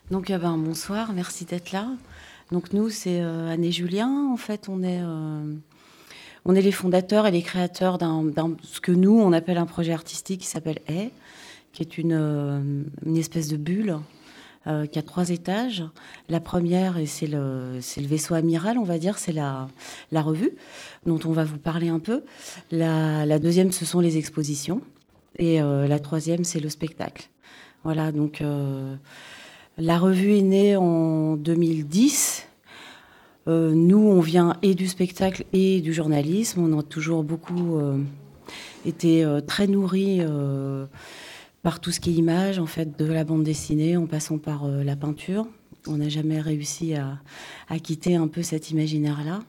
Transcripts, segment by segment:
Donc, bonsoir, merci d'être là. Donc, nous, c'est Anne et Julien. En fait, on est les fondateurs et les créateurs ce que nous, on appelle un projet artistique qui s'appelle Hay, qui est une espèce de bulle qui a 3 étages. La première, et c'est le vaisseau amiral, on va dire, c'est la revue dont on va vous parler un peu. La deuxième, ce sont les expositions. Et la troisième, c'est le spectacle. Voilà, donc la revue est née en 2010. Nous, on vient et du spectacle et du journalisme. On a toujours beaucoup été très nourris par tout ce qui est image, en fait, de la bande dessinée, en passant par la peinture. On n'a jamais réussi à quitter un peu cet imaginaire-là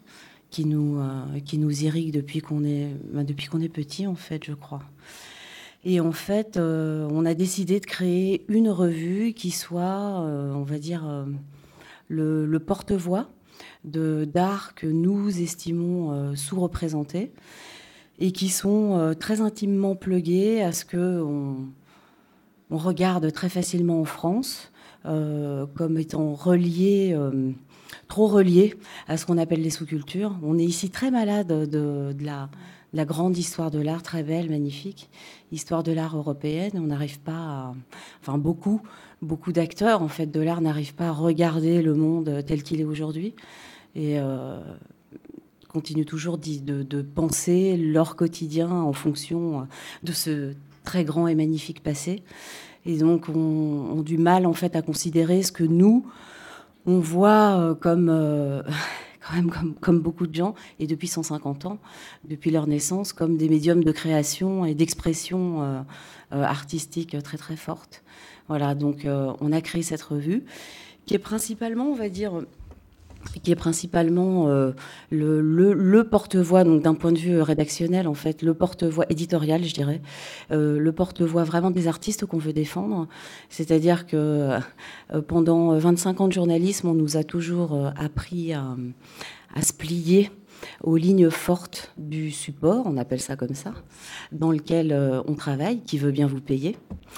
qui nous irrigue depuis qu'on est petit, en fait, je crois. Et en fait, on a décidé de créer une revue qui soit, on va dire, le porte-voix d'art que nous estimons sous-représentés et qui sont très intimement plugués à ce on regarde très facilement en France comme étant trop reliés à ce qu'on appelle les sous-cultures. On est ici très malade de la grande histoire de l'art, très belle, magnifique, histoire de l'art européenne. On n'arrive pas enfin beaucoup d'acteurs en fait de l'art n'arrivent pas à regarder le monde tel qu'il est aujourd'hui et continuent toujours de penser leur quotidien en fonction de ce très grand et magnifique passé. Et donc ont du mal en fait à considérer ce que nous on voit quand même comme beaucoup de gens, et depuis 150 ans, depuis leur naissance, comme des médiums de création et d'expression artistique très très forte. Voilà, donc on a créé cette revue qui est principalement, on va dire, qui est principalement le porte-voix, donc d'un point de vue rédactionnel, en fait, le porte-voix éditorial, je dirais, le porte-voix vraiment des artistes qu'on veut défendre. C'est-à-dire que pendant 25 ans de journalisme, on nous a toujours appris à se plier aux lignes fortes du support, on appelle ça comme ça, dans lequel on travaille, qui veut bien vous payer,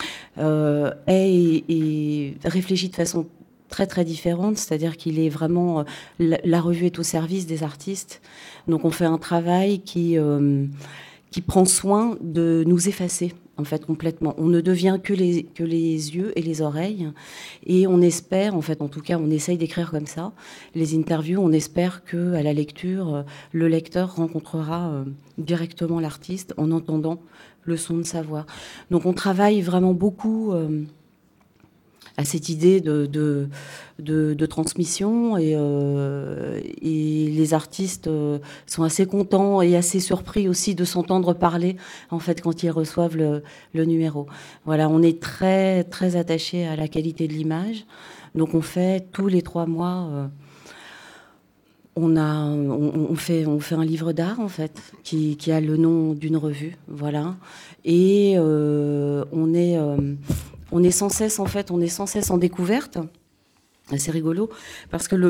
et réfléchit de façon très très différente, c'est-à-dire qu'il est vraiment la revue est au service des artistes, donc on fait un travail qui prend soin de nous effacer en fait complètement. On ne devient que les yeux et les oreilles, et on espère, en fait, en tout cas, on essaye d'écrire comme ça les interviews. On espère que à la lecture, le lecteur rencontrera directement l'artiste en entendant le son de sa voix. Donc on travaille vraiment beaucoup à cette idée de transmission et les artistes sont assez contents et assez surpris aussi de s'entendre parler en fait quand ils reçoivent le numéro. Voilà, on est très très attaché à la qualité de l'image, donc on fait tous les 3 mois on fait un livre d'art en fait qui a le nom d'une revue, voilà, et on est sans cesse en fait, on est sans cesse en découverte. C'est rigolo parce que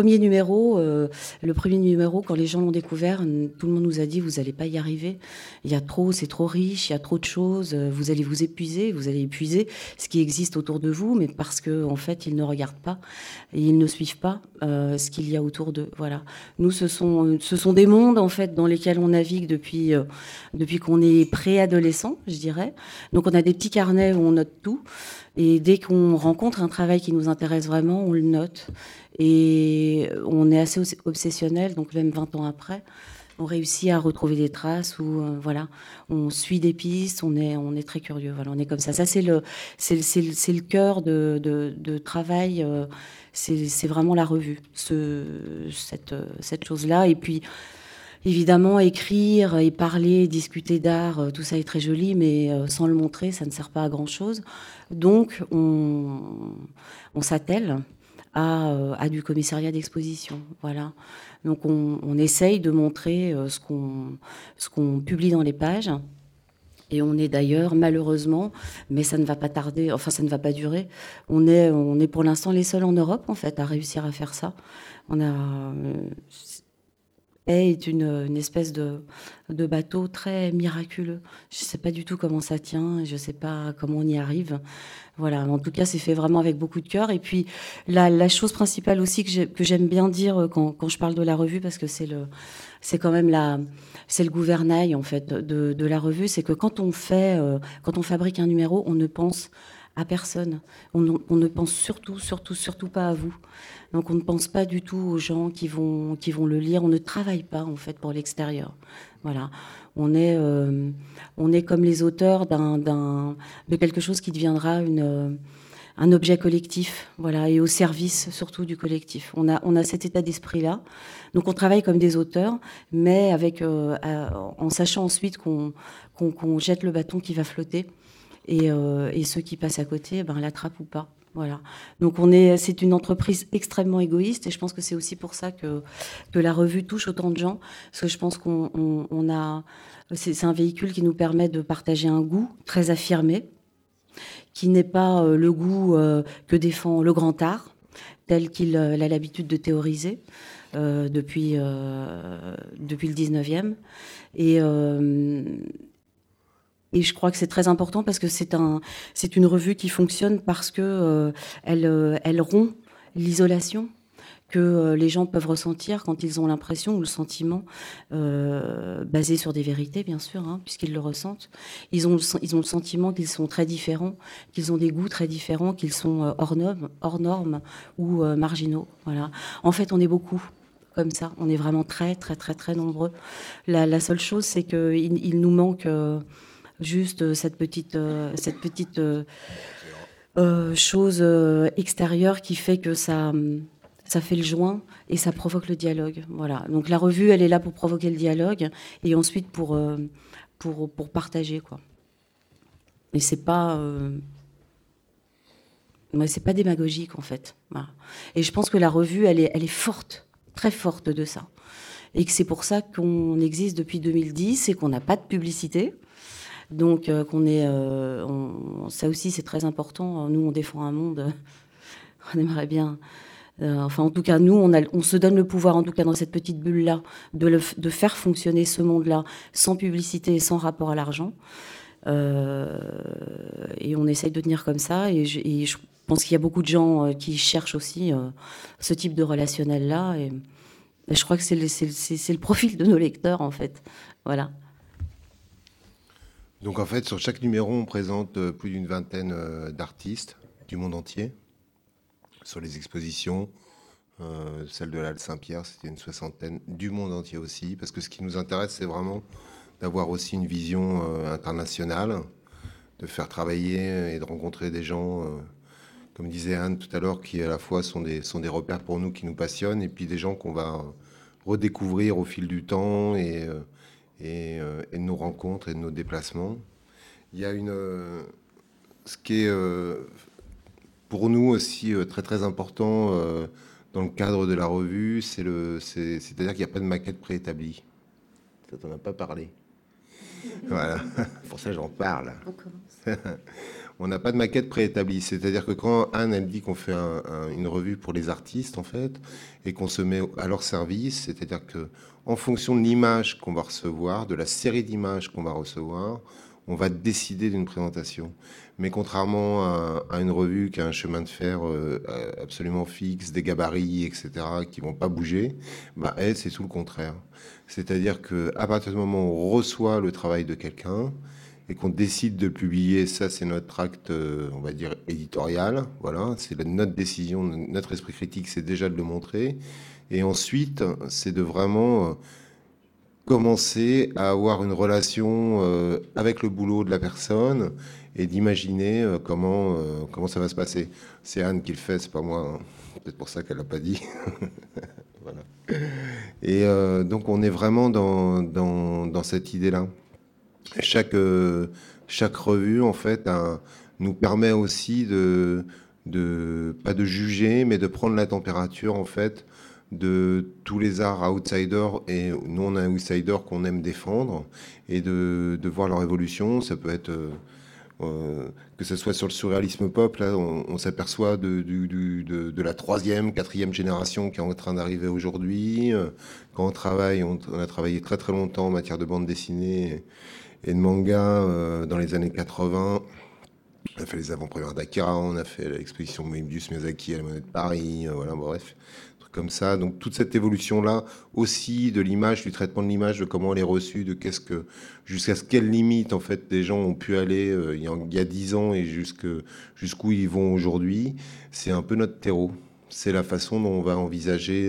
le premier numéro, quand les gens l'ont découvert, tout le monde nous a dit vous allez pas y arriver. C'est trop riche, il y a trop de choses. Vous allez vous épuiser, vous allez épuiser ce qui existe autour de vous, mais parce que en fait ils ne regardent pas et ils ne suivent pas ce qu'il y a autour d'eux. Voilà. Nous, ce sont des mondes en fait dans lesquels on navigue depuis qu'on est préadolescent, je dirais. Donc on a des petits carnets où on note tout. Et dès qu'on rencontre un travail qui nous intéresse vraiment, on le note. Et on est assez obsessionnel, donc même 20 ans après, on réussit à retrouver des traces ou voilà, on suit des pistes, on est très curieux. Voilà, on est comme ça. Ça c'est le cœur de travail. C'est vraiment la revue, cette chose-là. Et puis évidemment, écrire et parler, discuter d'art, tout ça est très joli, mais sans le montrer, ça ne sert pas à grand-chose. Donc, on s'attelle à du commissariat d'exposition. Voilà. Donc, on essaye de montrer ce qu'on publie dans les pages. Et on est d'ailleurs, malheureusement, mais ça ne va pas tarder, enfin ça ne va pas durer, on est pour l'instant les seuls en Europe, en fait, à réussir à faire ça. On a est une espèce de bateau très miraculeux. Je ne sais pas du tout comment ça tient, je ne sais pas comment on y arrive. Voilà, en tout cas, c'est fait vraiment avec beaucoup de cœur. Et puis, la chose principale aussi que j'aime bien dire quand je parle de la revue, parce que c'est quand même c'est le gouvernail, en fait, de la revue, c'est que quand on fabrique un numéro, on ne pense à personne. On ne pense surtout pas à vous. Donc, on ne pense pas du tout aux gens qui vont le lire. On ne travaille pas, en fait, pour l'extérieur. Voilà. On est comme les auteurs de quelque chose qui deviendra un objet collectif, voilà, et au service surtout du collectif. On a cet état d'esprit-là. Donc on travaille comme des auteurs, mais en sachant ensuite qu'on jette le bâton qui va flotter, et ceux qui passent à côté, l'attrapent ou pas. Voilà. Donc c'est une entreprise extrêmement égoïste, et je pense que c'est aussi pour ça que la revue touche autant de gens, parce que je pense c'est un véhicule qui nous permet de partager un goût très affirmé, qui n'est pas le goût que défend le grand art, tel qu'il a l'habitude de théoriser depuis le 19e. Et je crois que c'est très important parce que c'est une revue qui fonctionne parce que elle rompt l'isolation que les gens peuvent ressentir quand ils ont l'impression ou le sentiment, basé sur des vérités, bien sûr, hein, puisqu'ils le ressentent. Ils ont le sentiment qu'ils sont très différents, qu'ils ont des goûts très différents, qu'ils sont hors normes ou marginaux. Voilà. En fait, on est beaucoup comme ça. On est vraiment très, très, très, très nombreux. La seule chose, c'est qu'il nous manque juste cette petite chose extérieure qui fait que ça fait le joint et ça provoque le dialogue. Voilà. Donc la revue, elle est là pour provoquer le dialogue et ensuite pour partager, quoi. Mais c'est pas démagogique, en fait. Voilà. Et je pense que la revue, elle est forte, très forte de ça. Et que c'est pour ça qu'on existe depuis 2010 et qu'on n'a pas de publicité. Donc ça aussi, c'est très important. Nous, on défend un monde. On aimerait bien... enfin, en tout cas, nous, on se donne le pouvoir, en tout cas dans cette petite bulle-là, de faire fonctionner ce monde-là sans publicité et sans rapport à l'argent. Et on essaye de tenir comme ça. Et je pense qu'il y a beaucoup de gens qui cherchent aussi ce type de relationnel-là. Et je crois que c'est le profil de nos lecteurs, en fait. Voilà. Donc, en fait, sur chaque numéro, on présente plus d'une vingtaine d'artistes du monde entier. Sur les expositions, celle de la Halle Saint-Pierre, c'était une 60aine, du monde entier aussi, parce que ce qui nous intéresse, c'est vraiment d'avoir aussi une vision internationale, de faire travailler et de rencontrer des gens, comme disait Anne tout à l'heure, qui à la fois sont des repères pour nous, qui nous passionnent, et puis des gens qu'on va redécouvrir au fil du temps et de nos rencontres et de nos déplacements. Il y a ce qui est... pour nous aussi très très important dans le cadre de la revue, c'est-à-dire qu'il n'y a pas de maquette préétablie. Ça t'en a pas parlé. Voilà, pour ça j'en parle. On commence. On n'a pas de maquette préétablie, c'est-à-dire que quand Anne elle dit qu'on fait une revue pour les artistes en fait, et qu'on se met à leur service, c'est-à-dire que en fonction de l'image qu'on va recevoir, de la série d'images qu'on va recevoir, on va décider d'une présentation. Mais contrairement à une revue qui a un chemin de fer absolument fixe, des gabarits, etc., qui vont pas bouger, elle, c'est tout le contraire. C'est-à-dire qu'à partir du moment où on reçoit le travail de quelqu'un et qu'on décide de le publier, ça, c'est notre acte, on va dire, éditorial. Voilà, c'est notre décision, notre esprit critique, c'est déjà de le montrer. Et ensuite, c'est de vraiment... commencer à avoir une relation avec le boulot de la personne et d'imaginer comment ça va se passer. C'est Anne qui le fait, c'est pas moi. Hein. Peut-être pour ça qu'elle l'a pas dit. Voilà. Et donc on est vraiment dans cette idée-là. Chaque revue, en fait, nous permet aussi pas de juger, mais de prendre la température, en fait, de tous les arts outsiders, et nous on a un outsider qu'on aime défendre, et de voir leur évolution. Ça peut être que ce soit sur le surréalisme pop, là, on s'aperçoit de la troisième, quatrième génération qui est en train d'arriver aujourd'hui. Quand on travaille, on a travaillé très très longtemps en matière de bande dessinée et de manga dans les années 80. On a fait les avant-premières d'Akira, on a fait l'exposition Moebius Miyazaki à la Monnaie de Paris, voilà, bref, trucs comme ça. Donc toute cette évolution-là, aussi de l'image, du traitement de l'image, de comment elle est reçue, de jusqu'à quelle limite en fait des gens ont pu aller il y a 10 ans et jusqu'où ils vont aujourd'hui, c'est un peu notre terreau. C'est la façon dont on va envisager,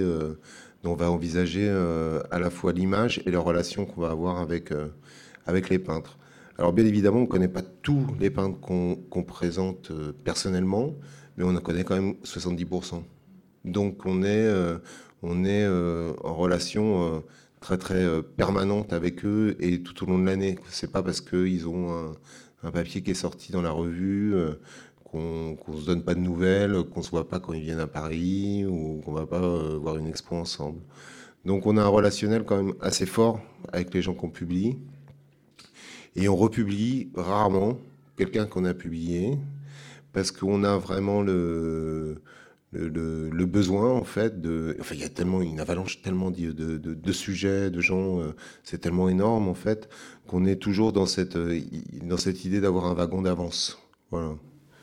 à la fois l'image et la relation qu'on va avoir avec les peintres. Alors bien évidemment, on ne connaît pas tous les peintres qu'on présente personnellement, mais on en connaît quand même 70%. Donc on est en relation très très permanente avec eux et tout au long de l'année. C'est pas parce qu'ils ont un papier qui est sorti dans la revue qu'on se donne pas de nouvelles, qu'on se voit pas quand ils viennent à Paris ou qu'on va pas voir une expo ensemble. Donc on a un relationnel quand même assez fort avec les gens qu'on publie. Et on republie rarement quelqu'un qu'on a publié parce qu'on a vraiment le besoin, en fait, enfin, il y a tellement une avalanche tellement de sujets, de gens, c'est tellement énorme, en fait, qu'on est toujours dans cette idée d'avoir un wagon d'avance. Voilà.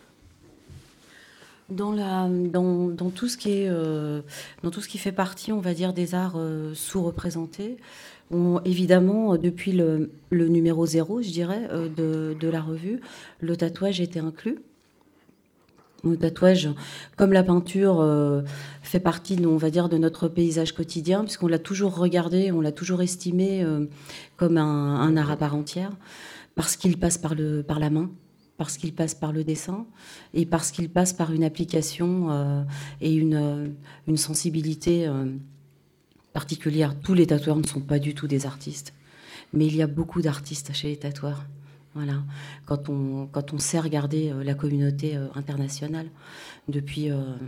Dans tout ce qui est, dans tout ce qui fait partie, on va dire, des arts sous-représentés, évidemment, depuis le numéro 0, je dirais, de la revue, le tatouage était inclus. Le tatouage, comme la peinture, fait partie, on va dire, de notre paysage quotidien, puisqu'on l'a toujours regardé, on l'a toujours estimé comme un art à part entière, parce qu'il passe par la main, parce qu'il passe par le dessin, et parce qu'il passe par une application et une sensibilité particulière. Tous les tatoueurs ne sont pas du tout des artistes, mais il y a beaucoup d'artistes chez les tatoueurs. Voilà. Quand on sait regarder la communauté internationale depuis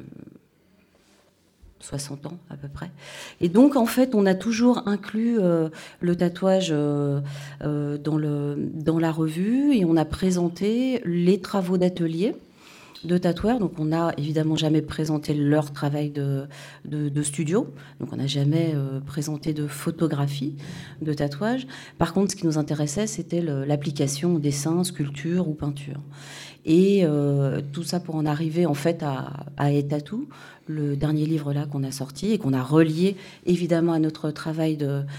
60 ans à peu près. Et donc, en fait, on a toujours inclus le tatouage dans la revue et on a présenté les travaux d'atelier de tatoueurs. Donc, on n'a évidemment jamais présenté leur travail de studio. Donc, on n'a jamais présenté de photographie de tatouage. Par contre, ce qui nous intéressait, c'était l'application au dessin, sculpture ou peinture. Et tout ça pour en arriver en fait à Tattoo, le dernier livre là qu'on a sorti et qu'on a relié évidemment à notre travail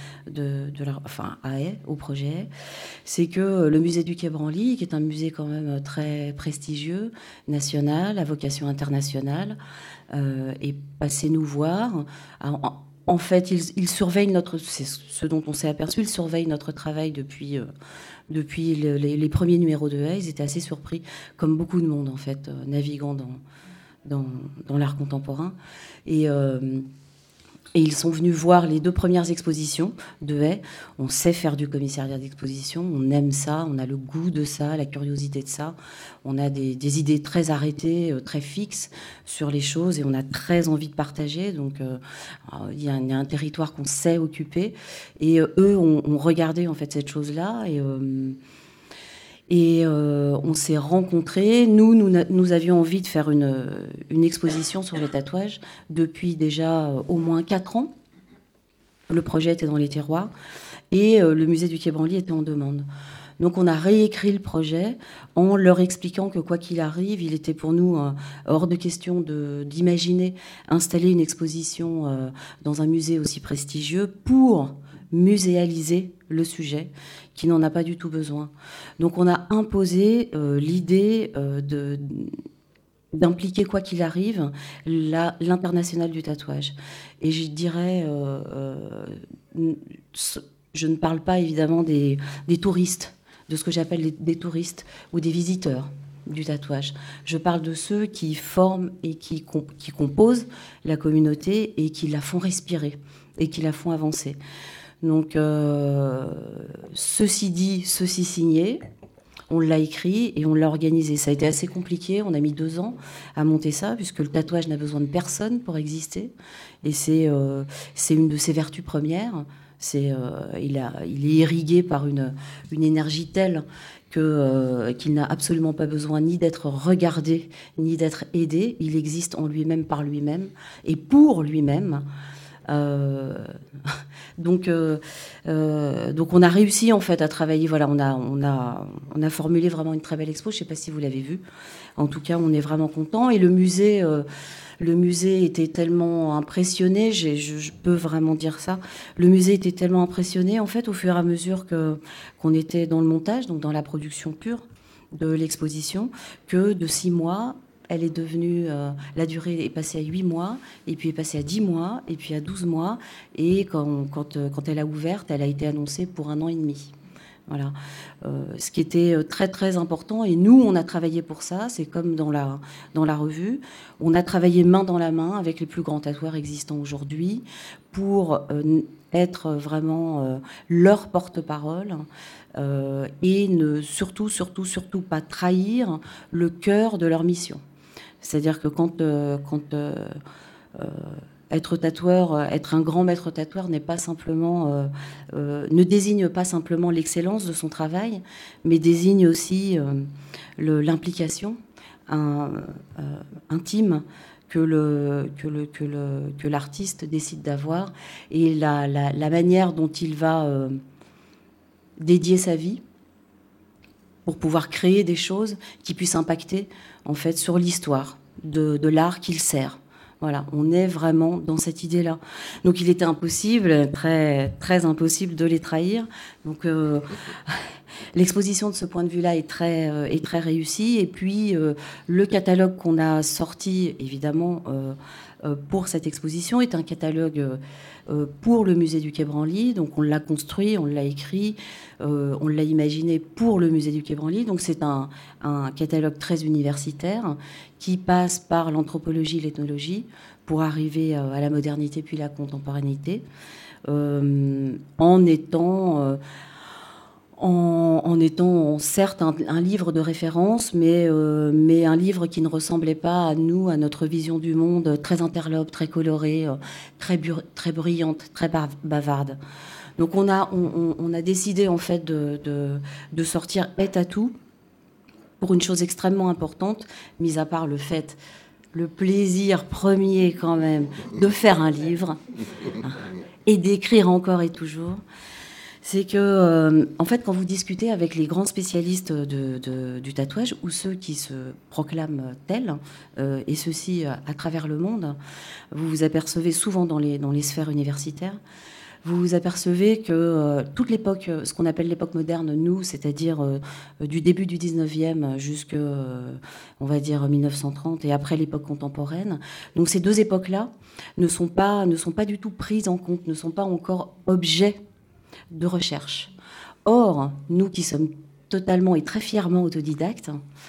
au projet. C'est que le musée du Quai Branly, qui est un musée quand même très prestigieux, national, à vocation internationale, est passé nous voir. En fait, il surveille c'est ce dont on s'est aperçu, il surveille notre travail depuis les premiers numéros de Haye. Ils étaient assez surpris, comme beaucoup de monde en fait, naviguant dans l'art contemporain. Et ils sont venus voir les 2 premières expositions de Haye. On sait faire du commissariat d'exposition, on aime ça, on a le goût de ça, la curiosité de ça. On a des idées très arrêtées, très fixes sur les choses et on a très envie de partager. Donc il y a un territoire qu'on sait occuper. Et eux ont regardé en fait cette chose-là et on s'est rencontrés. Nous avions envie de faire une exposition sur le tatouage depuis déjà au moins 4 ans. Le projet était dans les tiroirs et le musée du Quai Branly était en demande. Donc on a réécrit le projet en leur expliquant que quoi qu'il arrive, il était pour nous hors de question d'imaginer installer une exposition dans un musée aussi prestigieux pour muséaliser le sujet, qui n'en a pas du tout besoin. Donc on a imposé l'idée d'impliquer, quoi qu'il arrive, l'international du tatouage. Et je dirais, je ne parle pas évidemment des touristes, de ce que j'appelle des touristes ou des visiteurs du tatouage. Je parle de ceux qui forment et qui composent la communauté et qui la font respirer et qui la font avancer. Donc, ceci dit, ceci signé, on l'a écrit et on l'a organisé. Ça a été assez compliqué, on a mis 2 ans à monter ça, puisque le tatouage n'a besoin de personne pour exister. Et c'est une de ses vertus premières, Il est irrigué par une énergie telle qu'il n'a absolument pas besoin ni d'être regardé, ni d'être aidé. Il existe en lui-même, par lui-même, et pour lui-même. Donc on a réussi en fait à travailler. Voilà, on a formulé vraiment une très belle expo. Je ne sais pas si vous l'avez vue. En tout cas, on est vraiment content. Et le musée était tellement impressionné. Je peux vraiment dire ça. Le musée était tellement impressionné en fait au fur et à mesure qu'on était dans le montage, donc dans la production pure de l'exposition, que de 6 mois. Elle est devenue, la durée est passée à 8 mois, et puis est passée à 10 mois, et puis à 12 mois. Et quand elle a ouvert, elle a été annoncée pour 1 an et demi. Voilà. Ce qui était très, très important. Et nous, on a travaillé pour ça. C'est comme dans la revue. On a travaillé main dans la main avec les plus grands tatoueurs existants aujourd'hui pour être vraiment leur porte-parole. Et ne surtout pas trahir le cœur de leur mission. C'est-à-dire que quand être tatoueur, être un grand maître tatoueur n'est pas simplement, ne désigne pas simplement l'excellence de son travail, mais désigne aussi l'implication intime que l'artiste décide d'avoir et la manière dont il va dédier sa vie pour pouvoir créer des choses qui puissent impacter en fait sur l'histoire de l'art qu'il sert. Voilà, on est vraiment dans cette idée-là. Donc il était impossible, très, très impossible de les trahir. Donc l'exposition de ce point de vue-là est très réussie. Et puis le catalogue qu'on a sorti, évidemment, pour cette exposition est un catalogue pour le musée du Quai Branly. Donc on l'a construit, on l'a écrit, on l'a imaginé pour le musée du Quai Branly. Donc c'est un catalogue très universitaire qui passe par l'anthropologie, l'ethnologie pour arriver à la modernité puis la contemporanéité, en étant certes un livre de référence, mais un livre qui ne ressemblait pas à nous, à notre vision du monde, très interlope, très colorée, très bruyante, très bavarde. Donc on a décidé en fait de sortir Et-Tatou pour une chose extrêmement importante, mis à part le plaisir premier quand même de faire un livre et d'écrire encore et toujours. C'est que, en fait, quand vous discutez avec les grands spécialistes du tatouage, ou ceux qui se proclament tels, et ceux-ci à travers le monde, vous vous apercevez souvent dans les sphères universitaires, vous vous apercevez que toute l'époque, ce qu'on appelle l'époque moderne, nous, c'est-à-dire du début du 19e jusqu'à, on va dire, 1930, et après l'époque contemporaine, donc ces deux époques-là ne sont pas du tout prises en compte, ne sont pas encore objets de recherche. Or, nous qui sommes totalement et très fièrement autodidactes,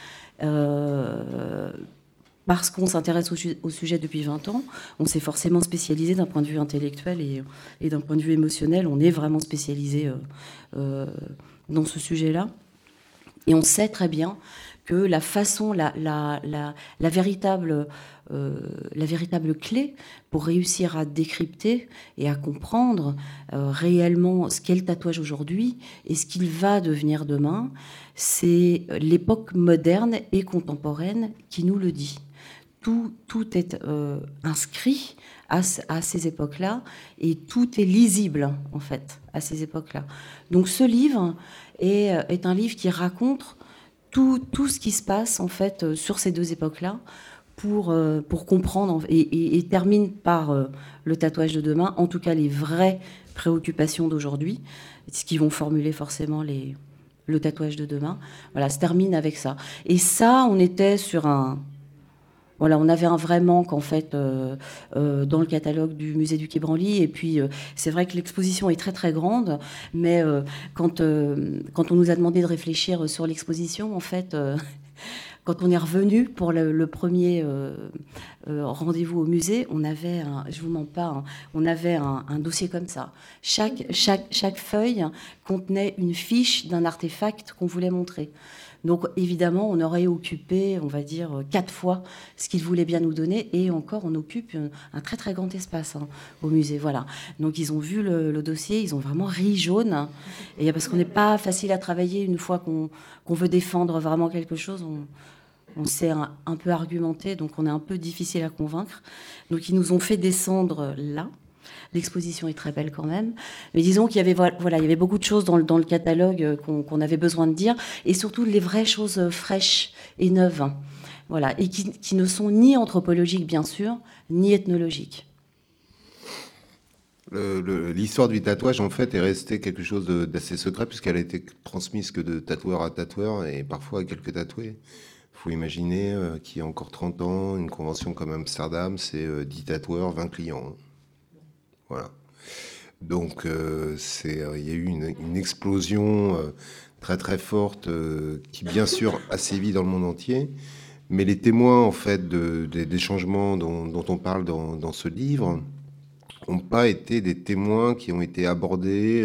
parce qu'on s'intéresse au sujet depuis 20 ans, on s'est forcément spécialisé d'un point de vue intellectuel et d'un point de vue émotionnel. On est vraiment spécialisé dans ce sujet-là. Et on sait très bien que la façon, la véritable clé pour réussir à décrypter et à comprendre réellement ce qu'est le tatouage aujourd'hui et ce qu'il va devenir demain, c'est l'époque moderne et contemporaine qui nous le dit. Tout est inscrit à ces époques-là et tout est lisible, en fait, à ces époques-là. Donc ce livre est un livre qui raconte tout ce qui se passe, en fait, sur ces deux époques-là pour comprendre et termine par le tatouage de demain, en tout cas les vraies préoccupations d'aujourd'hui, ce qui vont formuler forcément le tatouage de demain. Voilà, se termine avec ça. Et ça, on était sur Voilà, on avait un vrai manque en fait dans le catalogue du musée du Quai Branly. Et puis c'est vrai que l'exposition est très très grande, mais quand on nous a demandé de réfléchir sur l'exposition, en fait, quand on est revenu pour le premier rendez-vous au musée, on avait, je vous mens pas, on avait un dossier comme ça. Chaque feuille contenait une fiche d'un artefact qu'on voulait montrer. Donc évidemment, on aurait occupé, on va dire, 4 fois ce qu'ils voulaient bien nous donner, et encore, on occupe un très très grand espace au musée. Voilà. Donc ils ont vu le dossier, ils ont vraiment ri jaune, et parce qu'on n'est pas facile à travailler une fois qu'on veut défendre vraiment quelque chose. On sait un peu argumenter, donc on est un peu difficile à convaincre. Donc ils nous ont fait descendre là. L'exposition est très belle quand même. Mais disons qu'il y avait, voilà, il y avait beaucoup de choses dans le catalogue qu'on avait besoin de dire, et surtout les vraies choses fraîches et neuves. Voilà, et qui ne sont ni anthropologiques, bien sûr, ni ethnologiques. L'histoire du tatouage, en fait, est restée quelque chose d'assez secret, puisqu'elle a été transmise que de tatoueur à tatoueur, et parfois à quelques tatoués. Il faut imaginer qu'il y a encore 30 ans, une convention comme Amsterdam, c'est 10 tatoueurs, 20 clients. Voilà. Donc, il y a eu une explosion très très forte qui, bien sûr, a sévi dans le monde entier. Mais les témoins, en fait, des changements dont on parle dans ce livre n'ont pas été des témoins qui ont été abordés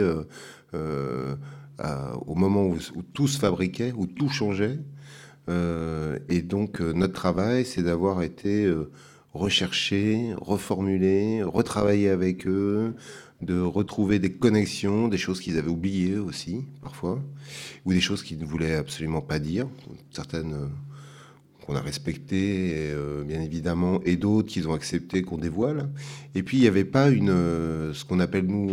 au moment où tout se fabriquait, où tout changeait. Et donc, notre travail, c'est d'avoir été recherché, reformulé, retravailler avec eux, de retrouver des connexions, des choses qu'ils avaient oubliées aussi, parfois, ou des choses qu'ils ne voulaient absolument pas dire, certaines qu'on a respectées, bien évidemment, et d'autres qu'ils ont accepté qu'on dévoile. Et puis, il n'y avait pas ce qu'on appelle, nous,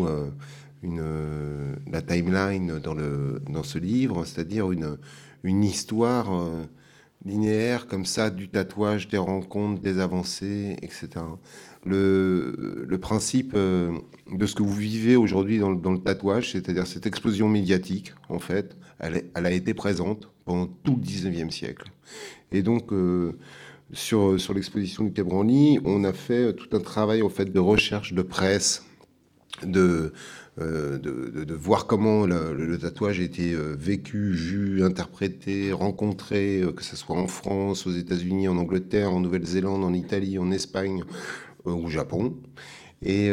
la timeline dans ce livre, c'est-à-dire une histoire linéaire comme ça, du tatouage, des rencontres, des avancées, etc. Le principe de ce que vous vivez aujourd'hui dans le tatouage, c'est-à-dire cette explosion médiatique, en fait, elle a été présente pendant tout le 19e siècle. Et donc, sur l'exposition du Quai Branly, on a fait tout un travail, en fait, de recherche, de presse, de voir comment le tatouage a été vécu, vu, interprété, rencontré, que ce soit en France, aux États-Unis, en Angleterre, en Nouvelle-Zélande, en Italie, en Espagne, au Japon. Et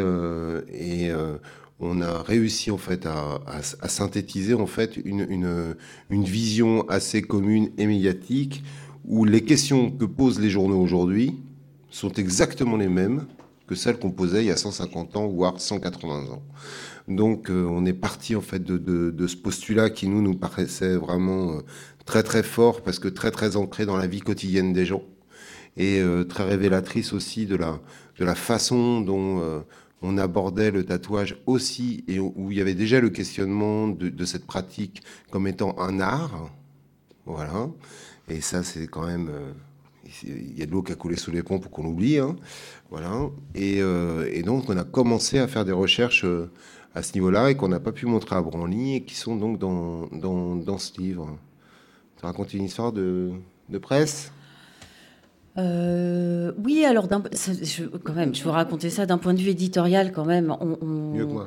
on a réussi en fait à synthétiser en fait une vision assez commune et médiatique où les questions que posent les journaux aujourd'hui sont exactement les mêmes que celles qu'on posait il y a 150 ans, voire 180 ans. Donc on est parti en fait de ce postulat qui nous paraissait vraiment très très fort parce que très très ancré dans la vie quotidienne des gens et très révélatrice aussi de la façon dont on abordait le tatouage aussi et où il y avait déjà le questionnement de cette pratique comme étant un art. Voilà. Et ça c'est quand même... il y a de l'eau qui a coulé sous les ponts pour qu'on l'oublie. Hein. Voilà. Et donc, on a commencé à faire des recherches à ce niveau-là et qu'on n'a pas pu montrer à Branly et qui sont donc dans ce livre. Tu racontes une histoire de presse ? Oui, alors, quand même, je veux raconter ça d'un point de vue éditorial, quand même. Mieux que moi.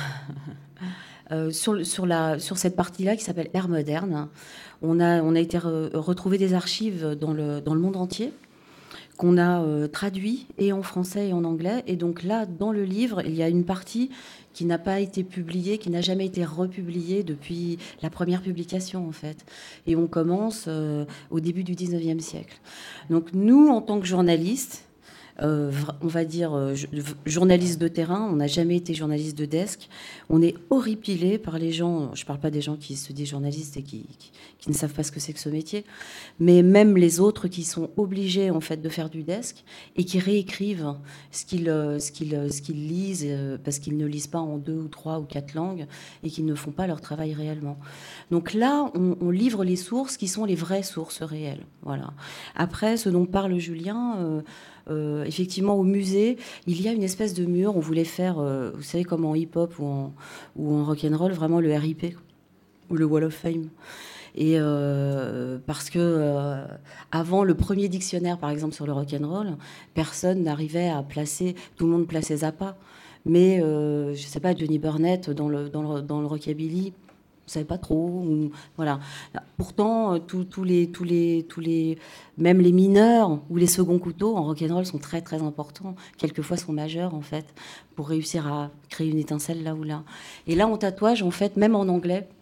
Sur cette partie-là qui s'appelle Ère moderne, on a été retrouver des archives dans le monde entier qu'on a traduit et en français et en anglais. Et donc là, dans le livre, il y a une partie qui n'a pas été publiée, qui n'a jamais été republiée depuis la première publication, en fait. Et on commence au début du 19e siècle. Donc nous, en tant que journalistes, on va dire journaliste de terrain, on n'a jamais été journaliste de desk, on est horripilé par les gens, je ne parle pas des gens qui se disent journalistes et qui ne savent pas ce que c'est que ce métier, mais même les autres qui sont obligés en fait de faire du desk et qui réécrivent ce qu'ils lisent parce qu'ils ne lisent pas en 2 ou 3 ou 4 langues et qu'ils ne font pas leur travail réellement. Donc là, on livre les sources qui sont les vraies sources réelles. Voilà. Après, ce dont parle Julien... effectivement, au musée, il y a une espèce de mur. On voulait faire, vous savez, comme en hip-hop ou en rock'n'roll, vraiment le RIP ou le Wall of Fame. Et parce que avant le premier dictionnaire, par exemple, sur le rock'n'roll, personne n'arrivait à placer, tout le monde plaçait Zappa. Mais je sais pas, Johnny Burnett dans le rockabilly, on savait pas trop. Voilà. Pourtant, tous les, même les mineurs ou les seconds couteaux en rock'n'roll sont très très importants. Quelquefois sont majeurs en fait pour réussir à créer une étincelle là ou là. Et là, en tatouage, en fait, même en anglais,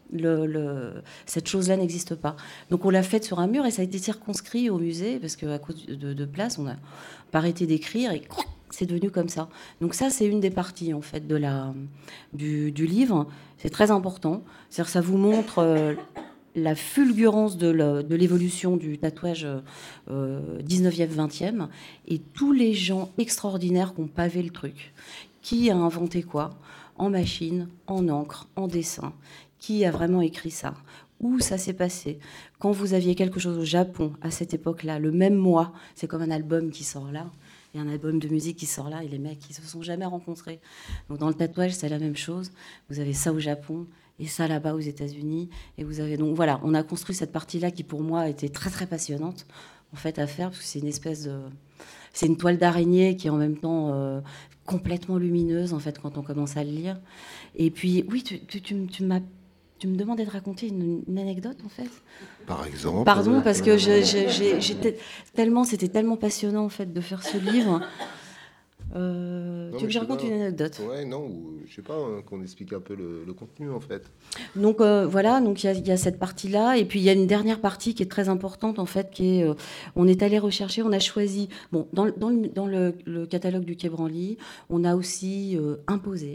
Cette chose-là n'existe pas. Donc on l'a faite sur un mur et ça a été circonscrit au musée parce qu'à cause de place, on n'a pas arrêté d'écrire et c'est devenu comme ça. Donc ça, c'est une des parties en fait du livre. C'est très important. C'est-à-dire que ça vous montre la fulgurance de l'évolution du tatouage 19e, 20e et tous les gens extraordinaires qui ont pavé le truc. Qui a inventé quoi ? En machine, en encre, en dessin. Qui a vraiment écrit ça ? Où ça s'est passé ? Quand vous aviez quelque chose au Japon, à cette époque-là, le même mois, c'est comme un album qui sort là, il y a un album de musique qui sort là, et les mecs, ils se sont jamais rencontrés. Donc dans le tatouage, c'est la même chose. Vous avez ça au Japon, et ça là-bas aux États-Unis. Et vous avez... Donc voilà, on a construit cette partie-là qui, pour moi, était très, très passionnante, en fait, à faire, parce que c'est une espèce de... C'est une toile d'araignée qui est en même temps complètement lumineuse, en fait, quand on commence à le lire. Et puis, oui, tu me demandais de raconter une anecdote, en fait. Par exemple. Pardon, parce que c'était tellement passionnant, en fait, de faire ce livre. Tu veux que je raconte une anecdote ? Ouais, non, ou je sais pas, hein, qu'on explique un peu le contenu, en fait. Donc voilà, donc il y a cette partie-là, et puis il y a une dernière partie qui est très importante, en fait, qui est, on est allé rechercher, on a choisi, bon, dans le catalogue du Quai Branly, on a aussi imposé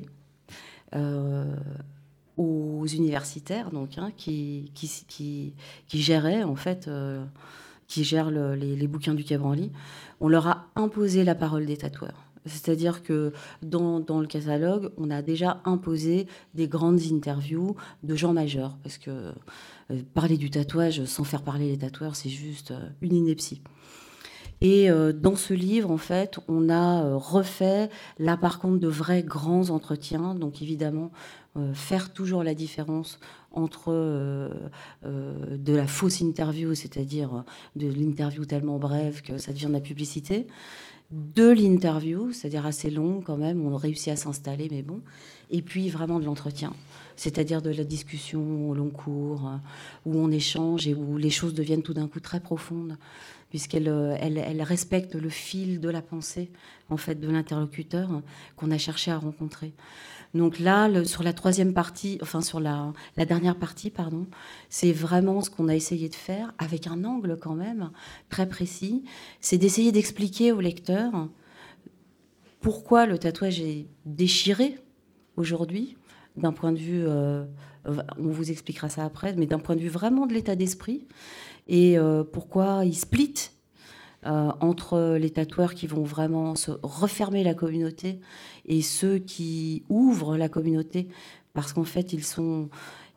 aux universitaires, donc, hein, qui géraient, en fait, qui gèrent les bouquins du Quai Branly, on leur a imposé la parole des tatoueurs. C'est-à-dire que dans le catalogue, on a déjà imposé des grandes interviews de gens majeurs, parce que parler du tatouage sans faire parler les tatoueurs, c'est juste une ineptie. Et dans ce livre, en fait, on a refait, là par contre, de vrais grands entretiens. Donc évidemment, faire toujours la différence entre de la fausse interview, c'est-à-dire de l'interview tellement brève que ça devient de la publicité, de l'interview, c'est-à-dire assez longue quand même, on réussit à s'installer, mais bon, et puis vraiment de l'entretien, c'est-à-dire de la discussion au long cours, où on échange et où les choses deviennent tout d'un coup très profondes, puisqu'elle respecte le fil de la pensée, en fait, de l'interlocuteur qu'on a cherché à rencontrer. Donc là, sur la troisième partie, enfin sur la dernière partie, pardon, c'est vraiment ce qu'on a essayé de faire, avec un angle quand même très précis, c'est d'essayer d'expliquer au lecteur pourquoi le tatouage est déchiré aujourd'hui, d'un point de vue, on vous expliquera ça après, mais d'un point de vue vraiment de l'état d'esprit, et pourquoi il split entre les tatoueurs qui vont vraiment se refermer la communauté et ceux qui ouvrent la communauté, parce qu'en fait, ils sont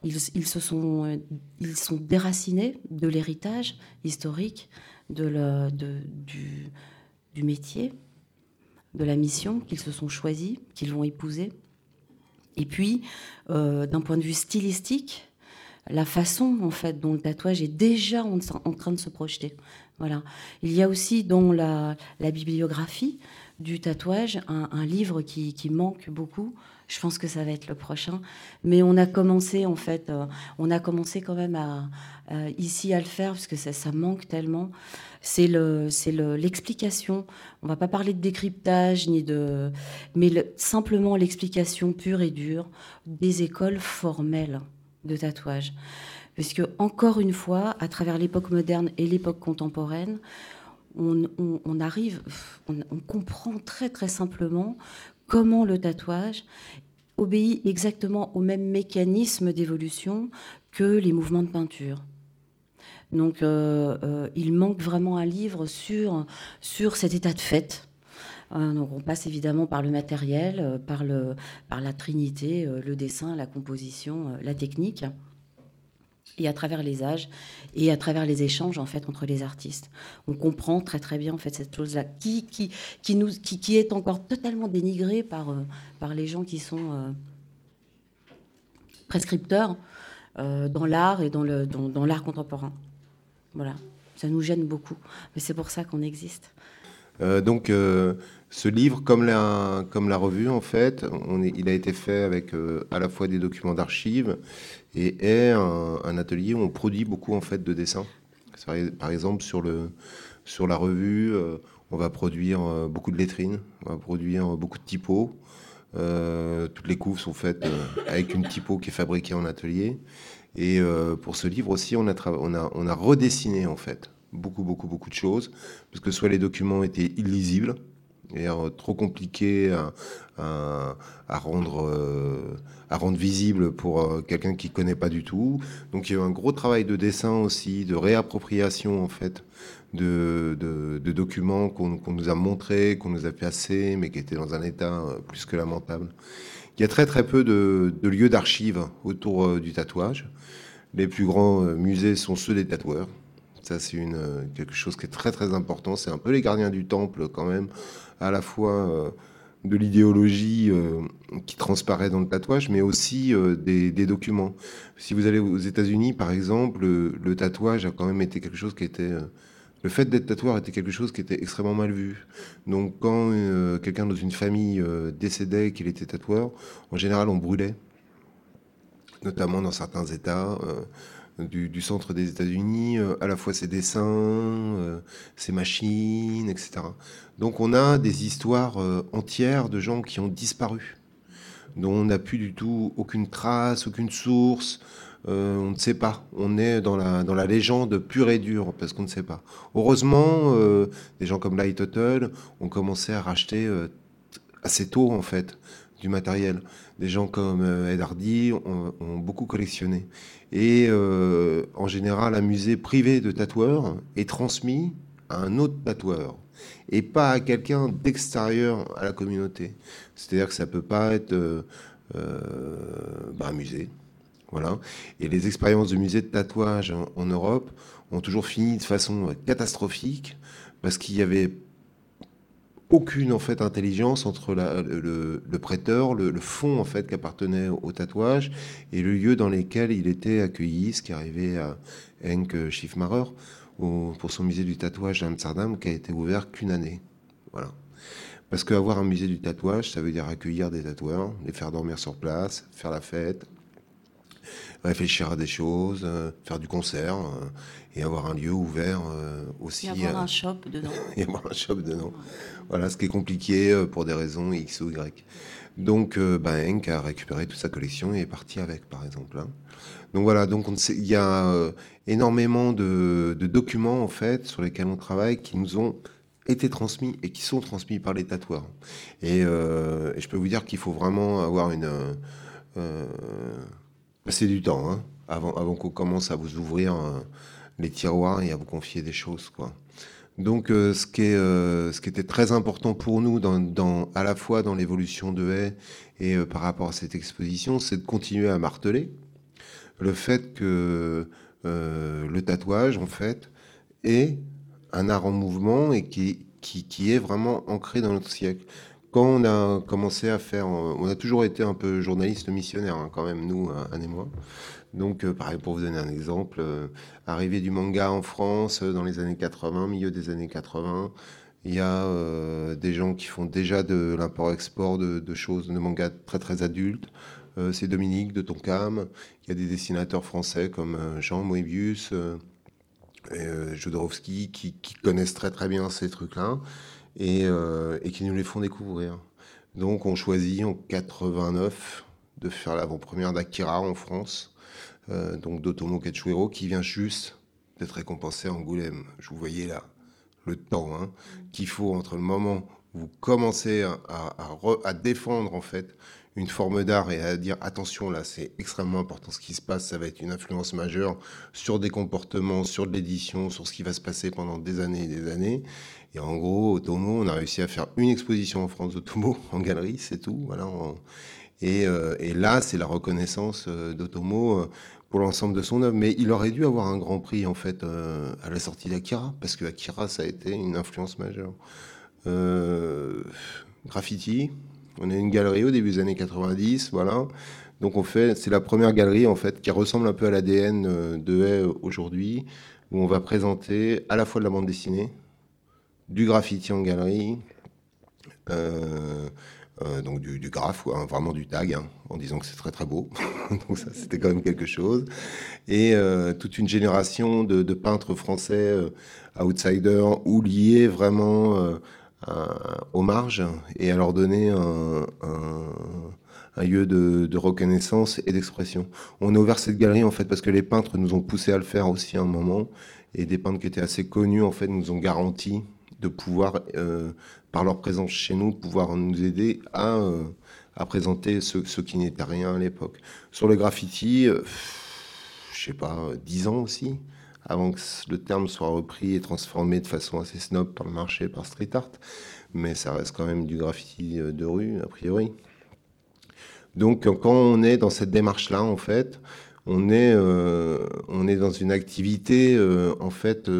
déracinés de l'héritage historique, du métier, de la mission qu'ils se sont choisis, qu'ils vont épouser. Et puis, d'un point de vue stylistique, la façon en fait dont le tatouage est déjà en train de se projeter. Voilà. Il y a aussi dans la bibliographie du tatouage un livre qui manque beaucoup. Je pense que ça va être le prochain. Mais on a commencé en fait, quand même ici à le faire parce que ça manque tellement. C'est l'explication. On va pas parler de décryptage mais simplement l'explication pure et dure des écoles formelles de tatouage. Parce que, encore une fois, à travers l'époque moderne et l'époque contemporaine, on comprend très très simplement comment le tatouage obéit exactement au même mécanisme d'évolution que les mouvements de peinture. Donc, il manque vraiment un livre sur cet état de fait. Donc on passe évidemment par le matériel, par la trinité, le dessin, la composition, la technique, et à travers les âges et à travers les échanges en fait entre les artistes. On comprend très très bien en fait cette chose-là qui est encore totalement dénigrée par les gens qui sont prescripteurs dans l'art et dans l'art contemporain. Voilà, ça nous gêne beaucoup, mais c'est pour ça qu'on existe. Donc, ce livre, comme la revue, en fait, il a été fait avec à la fois des documents d'archives et un atelier où on produit beaucoup en fait de dessins. Par exemple, sur la revue, on va produire beaucoup de lettrines, on va produire beaucoup de typos. Toutes les couves sont faites avec une typo qui est fabriquée en atelier. Et pour ce livre aussi, on a redessiné en fait beaucoup de choses, parce que soit les documents étaient illisibles, et trop compliqués à rendre visible pour quelqu'un qui ne connaît pas du tout. Donc il y a eu un gros travail de dessin aussi, de réappropriation en fait de documents qu'on nous a montrés, qu'on nous a passés, mais qui étaient dans un état plus que lamentable. Il y a très peu de lieux d'archives autour du tatouage. Les plus grands musées sont ceux des tatoueurs. Ça, c'est quelque chose qui est très important. C'est un peu les gardiens du temple quand même, à la fois de l'idéologie qui transparaît dans le tatouage, mais aussi des documents. Si vous allez aux États-Unis, par exemple, le tatouage a quand même été quelque chose qui était... le fait d'être tatoueur était quelque chose qui était extrêmement mal vu. Donc quand quelqu'un dans une famille décédait qu'il était tatoueur, en général on brûlait, notamment dans certains États du centre des États-Unis, à la fois ses dessins, ses machines, etc. Donc on a des histoires entières de gens qui ont disparu, dont on n'a plus du tout aucune trace, aucune source. On ne sait pas. On est dans la légende pure et dure, parce qu'on ne sait pas. Heureusement, des gens comme Light Tuttle ont commencé à racheter assez tôt, en fait, du matériel. Des gens comme Ed Hardy ont beaucoup collectionné. Et en général, un musée privé de tatoueurs est transmis à un autre tatoueur, et pas à quelqu'un d'extérieur à la communauté. C'est-à-dire que ça ne peut pas être un musée. Voilà. Et les expériences de musées de tatouage en Europe ont toujours fini de façon catastrophique, parce qu'il y avait aucune en fait intelligence entre le prêteur, le fonds en fait qui appartenait au tatouage, et le lieu dans lequel il était accueilli, ce qui arrivait à Henk Schiefmacher pour son musée du tatouage à Amsterdam, qui a été ouvert qu'une année. Voilà. Parce qu'avoir un musée du tatouage, ça veut dire accueillir des tatoueurs, les faire dormir sur place, faire la fête, réfléchir à des choses, faire du concert, et avoir un lieu ouvert aussi. Et avoir un shop dedans. Et avoir un shop dedans. Voilà, ce qui est compliqué pour des raisons X ou Y. Donc, Henk a récupéré toute sa collection et est parti avec, par exemple. Hein. Donc voilà, donc il y a énormément de documents, en fait, sur lesquels on travaille, qui nous ont été transmis et qui sont transmis par les tatoueurs. Et je peux vous dire qu'il faut vraiment avoir passer du temps, hein, avant qu'on commence à vous ouvrir les tiroirs et à vous confier des choses, quoi. Donc, ce qui était très important pour nous, à la fois dans l'évolution de Haie et par rapport à cette exposition, c'est de continuer à marteler le fait que le tatouage, en fait, est un art en mouvement et qui est vraiment ancré dans notre siècle. Quand on a commencé à faire... On a toujours été un peu journaliste missionnaire, hein, quand même, nous, Anne et moi. Donc, pareil, pour vous donner un exemple, arrivée du manga en France dans les années 80, milieu des années 80, il y a des gens qui font déjà de l'import-export de choses, de mangas très adultes. C'est Dominique de Tonkam. Il y a des dessinateurs français comme Jean Moebius et Jodorowsky qui connaissent très bien ces trucs-là et qui nous les font découvrir. Donc on choisit en 89 de faire l'avant-première d'Akira en France, donc d'Otomo Katsuhiro, qui vient juste d'être récompensé à Angoulême. Je vous voyais là le temps qu'il faut entre le moment où vous commencez à défendre en fait une forme d'art et à dire attention là c'est extrêmement important ce qui se passe, ça va être une influence majeure sur des comportements, sur de l'édition, sur ce qui va se passer pendant des années et des années. Et en gros, Otomo, on a réussi à faire une exposition en France d'Otomo en galerie, c'est tout. Voilà. Et là, c'est la reconnaissance d'Otomo pour l'ensemble de son œuvre. Mais il aurait dû avoir un grand prix en fait à la sortie d'Akira, parce que Akira, ça a été une influence majeure. Graffiti. On a une galerie au début des années 90, voilà. Donc c'est la première galerie en fait qui ressemble un peu à l'ADN de Haie aujourd'hui, où on va présenter à la fois de la bande dessinée, du graffiti en galerie, donc du graphe, vraiment du tag, en disant que c'est très beau. Donc ça, c'était quand même quelque chose. Et toute une génération de peintres français outsiders ou liés vraiment aux marges et à leur donner un un lieu de reconnaissance et d'expression. On a ouvert cette galerie en fait parce que les peintres nous ont poussé à le faire aussi à un moment, et des peintres qui étaient assez connus en fait nous ont garanti de pouvoir, par leur présence chez nous, pouvoir nous aider à présenter ce qui n'était rien à l'époque. Sur le graffiti, je sais pas, 10 ans aussi, avant que le terme soit repris et transformé de façon assez snob par le marché, par street art, mais ça reste quand même du graffiti de rue, a priori. Donc quand on est dans cette démarche-là, en fait, on est dans une activité, en fait,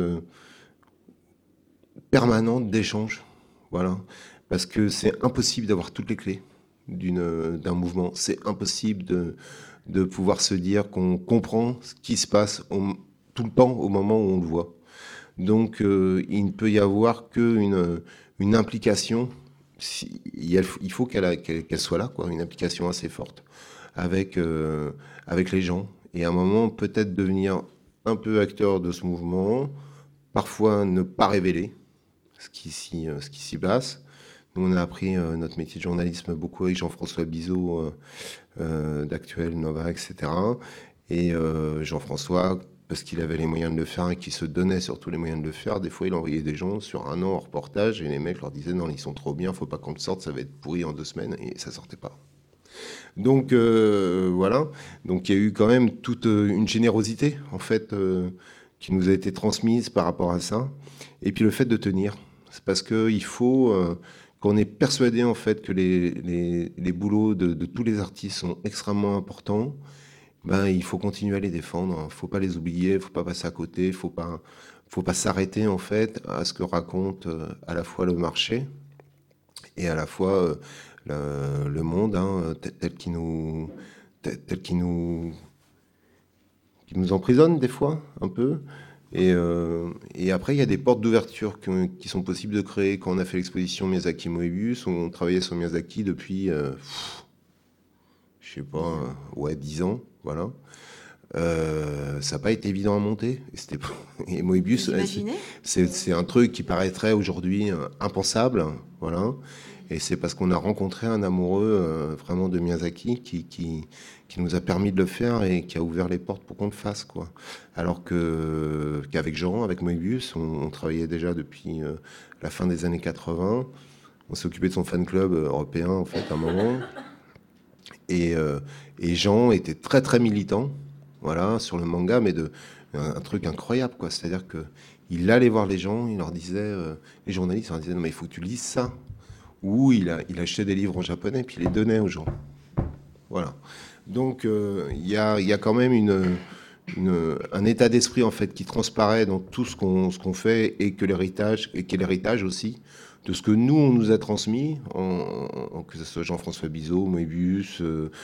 permanente d'échange. Voilà. Parce que c'est impossible d'avoir toutes les clés d'un mouvement. C'est impossible de pouvoir se dire qu'on comprend ce qui se passe tout le temps au moment où on le voit. Donc il ne peut y avoir qu'une implication. Il faut qu'elle soit là, quoi, une implication assez forte avec les gens. Et à un moment, peut-être devenir un peu acteur de ce mouvement, parfois ne pas révéler ce qui s'y passe. Nous, on a appris notre métier de journalisme beaucoup avec Jean-François Bizot, d'Actuel, Nova, etc. Et Jean-François, parce qu'il avait les moyens de le faire et qu'il se donnait surtout les moyens de le faire, des fois il envoyait des gens sur un an en reportage et les mecs leur disaient non, ils sont trop bien, faut pas qu'on le sorte, ça va être pourri en 2 semaines, et ça sortait pas. Donc voilà, donc il y a eu quand même toute une générosité en fait qui nous a été transmise par rapport à ça, et puis le fait de tenir, c'est parce que il faut qu'on est persuadé en fait que les boulots de tous les artistes sont extrêmement importants. Ben, il faut continuer à les défendre, il ne faut pas les oublier, il ne faut pas passer à côté, il ne faut pas s'arrêter en fait à ce que raconte à la fois le marché et à la fois le monde, hein, tel qui nous emprisonne des fois un peu. Et après, il y a des portes d'ouverture qui sont possibles de créer. Quand on a fait l'exposition Miyazaki Moebius, on travaillait sur Miyazaki depuis, je sais pas, 10 ans, voilà. Ça n'a pas été évident à monter. Et Moebius, c'est un truc qui paraîtrait aujourd'hui impensable, voilà. Et c'est parce qu'on a rencontré un amoureux vraiment de Miyazaki qui nous a permis de le faire et qui a ouvert les portes pour qu'on le fasse, quoi. Alors qu'avec Jean, avec Moebius, on travaillait déjà depuis la fin des années 80. On s'est occupé de son fan club européen, en fait, à un moment. Et Jean était très, très militant, voilà, sur le manga, mais un truc incroyable, quoi. C'est-à-dire qu'il allait voir les gens, il leur disait, les journalistes, il leur disait, non, mais il faut que tu lises ça. Ou il achetait des livres en japonais, puis il les donnait aux gens. Voilà. Donc, il y a quand même un état d'esprit, en fait, qui transparaît dans tout ce qu'on fait, et qui est l'héritage aussi de ce que nous, on nous a transmis, que ce soit Jean-François Bizot, Moebius,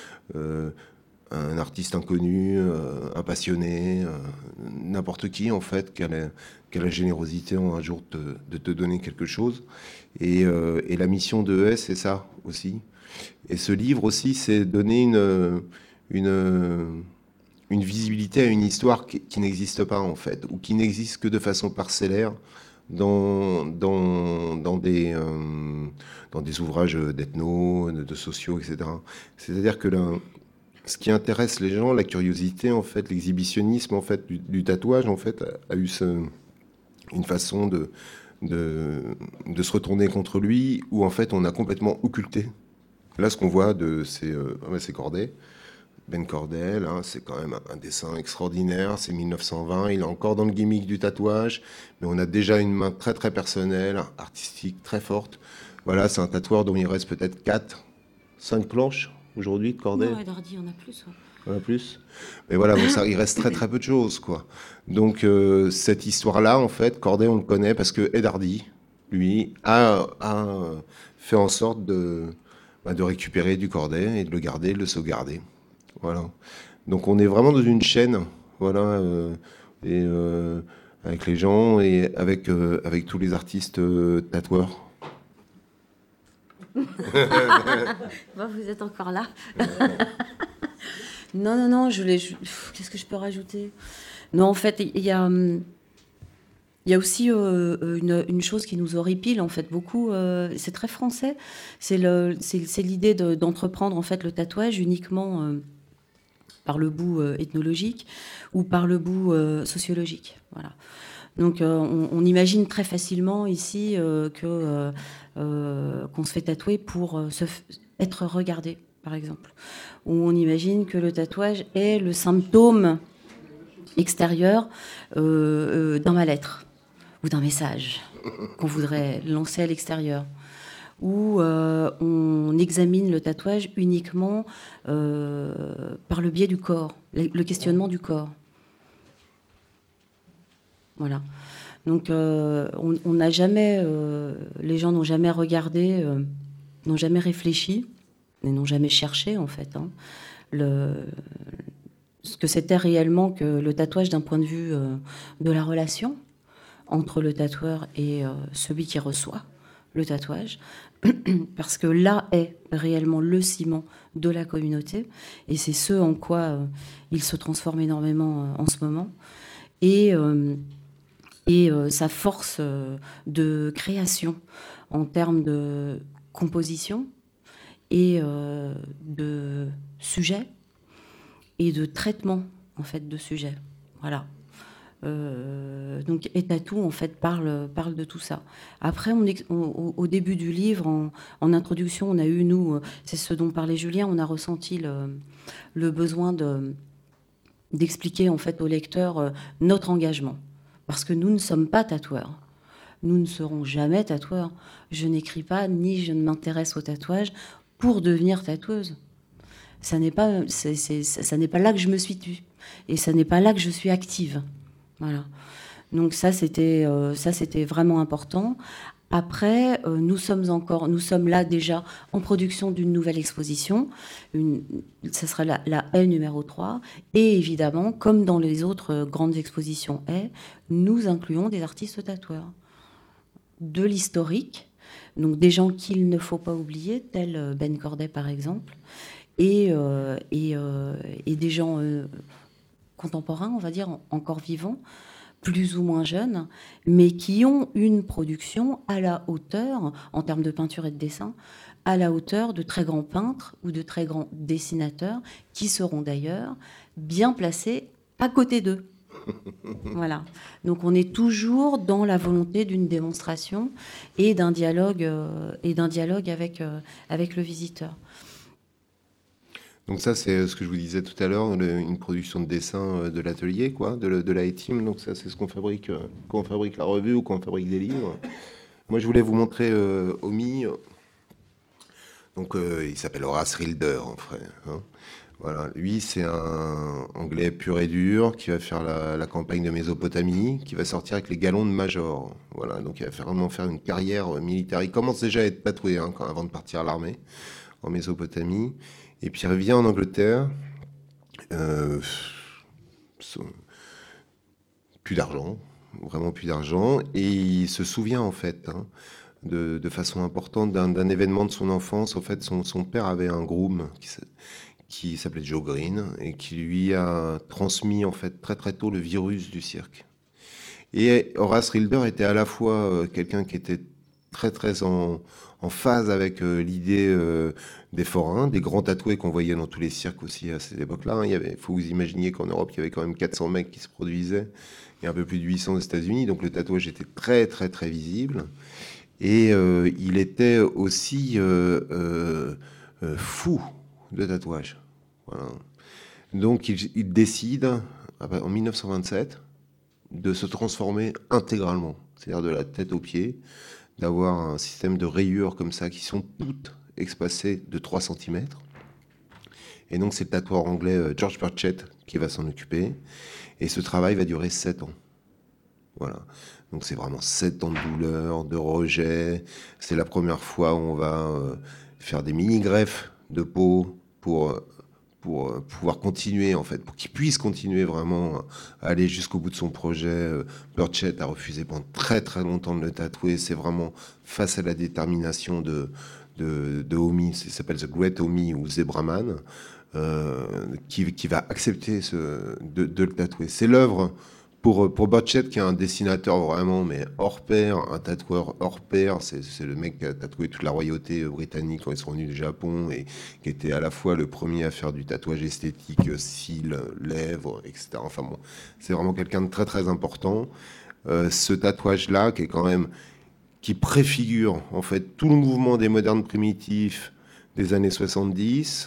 un artiste inconnu, un passionné, n'importe qui, en fait, qui a la générosité un jour de te donner quelque chose. Et la mission de ES, c'est ça aussi. Et ce livre aussi, c'est donner une visibilité à une histoire qui n'existe pas, en fait, ou qui n'existe que de façon parcellaire dans des ouvrages d'ethno, de sociaux, etc. C'est-à-dire que ce qui intéresse les gens, la curiosité, en fait, l'exhibitionnisme, en fait, du tatouage, en fait, a eu une façon de se retourner contre lui, où en fait on a complètement occulté. Là, ce qu'on voit c'est Corday, Ben Cordel, hein, c'est quand même un dessin extraordinaire, c'est 1920, il est encore dans le gimmick du tatouage, mais on a déjà une main très très personnelle, artistique, très forte. Voilà, c'est un tatoueur dont il reste peut-être 4-5 planches aujourd'hui de Corday. Non, Dardy, on a plus. Ouais. On a plus. Mais voilà, bon, il reste très très peu de choses, quoi. Donc cette histoire-là, en fait, Corday, on le connaît parce que Ed Hardy, lui, a fait en sorte de récupérer du Corday et de le garder, de le sauvegarder. Voilà. Donc on est vraiment dans une chaîne, voilà, avec les gens et avec tous les artistes tatoueurs. Bon, vous êtes encore là. Non, qu'est-ce que je peux rajouter? Non, en fait, il y a Il y a aussi une chose qui nous horripile en fait beaucoup, c'est très français, c'est l'idée d'entreprendre en fait le tatouage uniquement par le bout ethnologique ou par le bout sociologique. Voilà. Donc on imagine très facilement ici qu'on se fait tatouer pour être regardé, par exemple. Ou on imagine que le tatouage est le symptôme extérieur d'un mal-être ou d'un message qu'on voudrait lancer à l'extérieur. Où on examine le tatouage uniquement par le biais du corps, le questionnement du corps. Voilà. Donc on n'a jamais, les gens n'ont jamais regardé, n'ont jamais réfléchi, et n'ont jamais cherché en fait, hein, ce que c'était réellement que le tatouage d'un point de vue de la relation entre le tatoueur et celui qui reçoit le tatouage, parce que là est réellement le ciment de la communauté, et c'est ce en quoi il se transforme énormément en ce moment. Et sa force de création en termes de composition et de sujet et de traitement en fait de sujet. Voilà. Donc Etatou en fait parle de tout ça. Après, au début du livre, en introduction, on a eu, nous, c'est ce dont parlait Julien, on a ressenti le besoin d'expliquer en fait au lecteur notre engagement. Parce que nous ne sommes pas tatoueurs. Nous ne serons jamais tatoueurs. Je n'écris pas, ni je ne m'intéresse au tatouage pour devenir tatoueuse. Ça n'est pas là que je me suis tue. Et ça n'est pas là que je suis active. Voilà. Donc ça, c'était vraiment important. Après, nous sommes là déjà en production d'une nouvelle exposition. Ça sera la haie numéro 3. Et évidemment, comme dans les autres grandes expositions haies, nous incluons des artistes tatoueurs. De l'historique, donc des gens qu'il ne faut pas oublier, tels Ben Corday par exemple, et des gens contemporains, on va dire, encore vivants, plus ou moins jeunes, mais qui ont une production à la hauteur, en termes de peinture et de dessin, à la hauteur de très grands peintres ou de très grands dessinateurs, qui seront d'ailleurs bien placés à côté d'eux. Voilà. Donc on est toujours dans la volonté d'une démonstration et d'un dialogue avec le visiteur. Donc ça, c'est ce que je vous disais tout à l'heure, une production de dessin de l'atelier, quoi, de la team. Donc ça, c'est ce qu'on fabrique quand on fabrique la revue ou quand on fabrique des livres. Moi, je voulais vous montrer Omi. Donc il s'appelle Horace Rilder, en fait. Hein. Voilà, lui, c'est un Anglais pur et dur qui va faire la campagne de Mésopotamie, qui va sortir avec les galons de Major. Voilà, donc il va vraiment faire une carrière militaire. Il commence déjà à être tatoué avant de partir à l'armée en Mésopotamie. Et puis il revient en Angleterre, plus d'argent, vraiment plus d'argent, et il se souvient en fait de façon importante d'un événement de son enfance. En fait, son père avait un groom qui s'appelait Joe Green et qui lui a transmis en fait très très tôt le virus du cirque. Et Horace Rilder était à la fois quelqu'un qui était très très en phase avec l'idée des forains, des grands tatoués qu'on voyait dans tous les cirques aussi à cette époque-là. Il faut vous imaginer qu'en Europe, il y avait quand même 400 mecs qui se produisaient et un peu plus de 800 aux États-Unis. Donc le tatouage était très très très visible. Et il était aussi fou de tatouage. Voilà. Donc il décide, en 1927, de se transformer intégralement, c'est-à-dire de la tête aux pieds, d'avoir un système de rayures comme ça qui sont toutes espacées de 3 cm. Et donc c'est le tatoueur anglais George Purchett qui va s'en occuper. Et ce travail va durer 7 ans. Voilà. Donc c'est vraiment 7 ans de douleur, de rejet. C'est la première fois où on va faire des mini-greffes de peau pour pouvoir continuer, en fait, pour qu'il puisse continuer vraiment à aller jusqu'au bout de son projet. Purchett a refusé pendant très très longtemps de le tatouer. C'est vraiment face à la détermination de Omi, ça s'appelle The Great Omi ou Zebraman, qui va accepter de le tatouer. C'est l'œuvre Pour Burchett, qui est un dessinateur vraiment, mais hors pair, un tatoueur hors pair, c'est le mec qui a tatoué toute la royauté britannique quand ils sont venus du Japon et qui était à la fois le premier à faire du tatouage esthétique, cils, lèvres, etc. Enfin bon, c'est vraiment quelqu'un de très très important. Ce tatouage-là, qui est quand même, qui préfigure en fait tout le mouvement des modernes primitifs des années 70,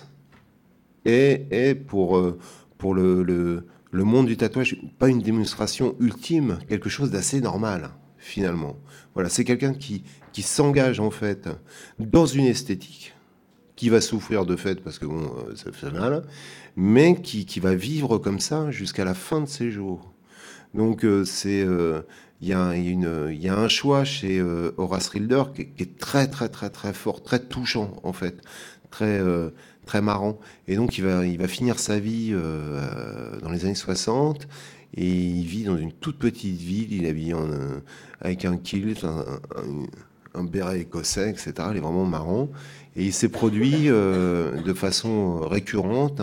et pour le monde du tatouage, pas une démonstration ultime, quelque chose d'assez normal, finalement. Voilà, c'est quelqu'un qui s'engage, en fait, dans une esthétique, qui va souffrir de fait, parce que bon, ça fait mal, mais qui va vivre comme ça jusqu'à la fin de ses jours. Donc, il y a un choix chez Horace Rilder qui est très, très, très, très fort, très touchant, en fait, très, très marrant. Et donc, il va finir sa vie dans les années 60, et il vit dans une toute petite ville. Il est habillé avec un kilt, un béret écossais, etc. Il est vraiment marrant. Et il s'est produit de façon récurrente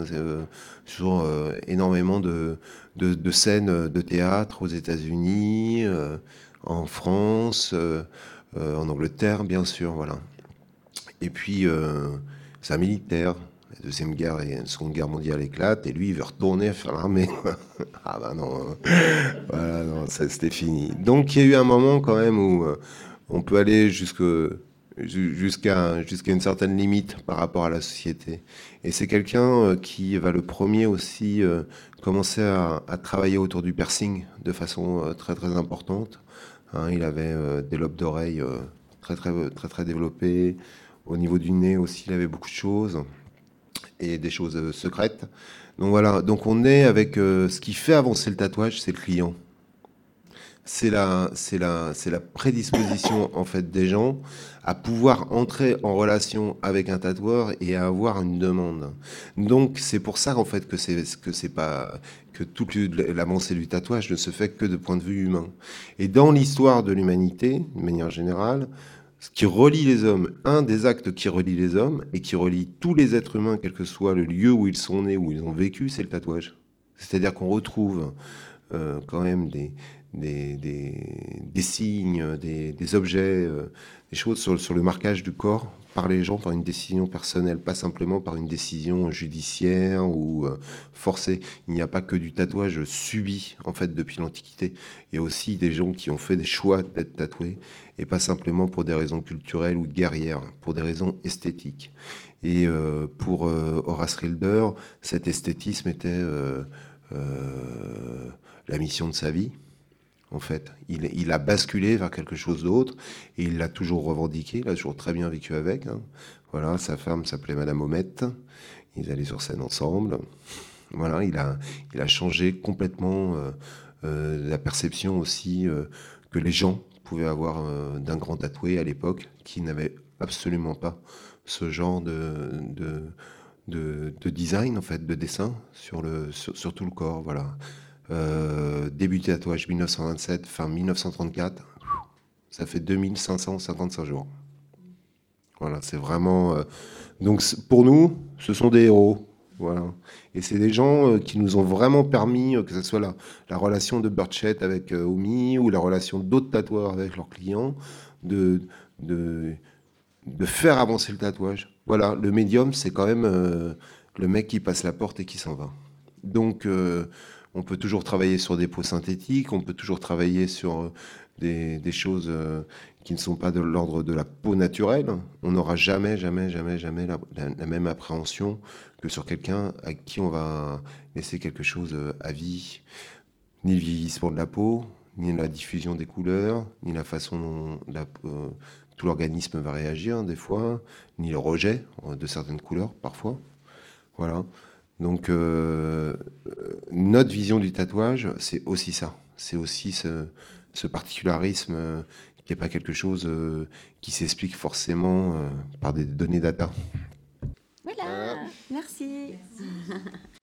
sur énormément de scènes de théâtre aux États-Unis, en France, en Angleterre, bien sûr. Voilà. Et puis, c'est un militaire. La Deuxième Guerre et la Seconde Guerre mondiale éclatent, et lui, il veut retourner faire l'armée. Ah ben non, voilà, non, c'était fini. Donc, il y a eu un moment quand même où on peut aller jusqu'à une certaine limite par rapport à la société. Et c'est quelqu'un qui va le premier aussi commencer à travailler autour du piercing de façon très très importante. Hein, il avait des lobes d'oreilles très très très très développés. Au niveau du nez aussi, il avait beaucoup de choses et des choses secrètes. Donc voilà, donc on est avec ce qui fait avancer le tatouage, c'est le client. C'est la prédisposition en fait des gens à pouvoir entrer en relation avec un tatoueur et à avoir une demande. Donc c'est pour ça en fait que c'est pas que toute l'avancée du tatouage ne se fait que de point de vue humain. Et dans l'histoire de l'humanité, de manière générale, ce qui relie les hommes, un des actes qui relie les hommes et qui relie tous les êtres humains, quel que soit le lieu où ils sont nés, où ils ont vécu, c'est le tatouage. C'est-à-dire qu'on retrouve quand même des signes, des objets, des choses sur le marquage du corps par les gens, par une décision personnelle, pas simplement par une décision judiciaire ou forcée. Il n'y a pas que du tatouage subi, en fait, depuis l'Antiquité. Il y a aussi des gens qui ont fait des choix d'être tatoués, et pas simplement pour des raisons culturelles ou guerrières, pour des raisons esthétiques. Et pour Horace Rilder, cet esthétisme était la mission de sa vie. En fait, il a basculé vers quelque chose d'autre, et il l'a toujours revendiqué, il a toujours très bien vécu avec. Hein. Voilà, sa femme s'appelait Madame Omette, ils allaient sur scène ensemble. Voilà, il a changé complètement la perception aussi que les gens pouvaient avoir d'un grand tatoué à l'époque, qui n'avait absolument pas ce genre de design, en fait, de dessin sur tout le corps. Voilà. Début de tatouage 1927, fin 1934, ça fait 2555 jours. Voilà, c'est vraiment. Donc pour nous, ce sont des héros. Voilà. Et c'est des gens qui nous ont vraiment permis, que ce soit la relation de Burchett avec Omi, ou la relation d'autres tatoueurs avec leurs clients, de, de, de faire avancer le tatouage. Voilà, le médium, c'est quand même le mec qui passe la porte et qui s'en va. Donc, on peut toujours travailler sur des peaux synthétiques, on peut toujours travailler sur des choses qui ne sont pas de l'ordre de la peau naturelle. On n'aura jamais, jamais, jamais, jamais la même appréhension que sur quelqu'un à qui on va laisser quelque chose à vie. Ni le vieillissement de la peau, ni la diffusion des couleurs, ni la façon dont tout l'organisme va réagir des fois, ni le rejet de certaines couleurs parfois. Voilà. Donc, notre vision du tatouage, c'est aussi ça. C'est aussi ce particularisme qui n'est pas quelque chose qui s'explique forcément par des données data. Voilà, merci.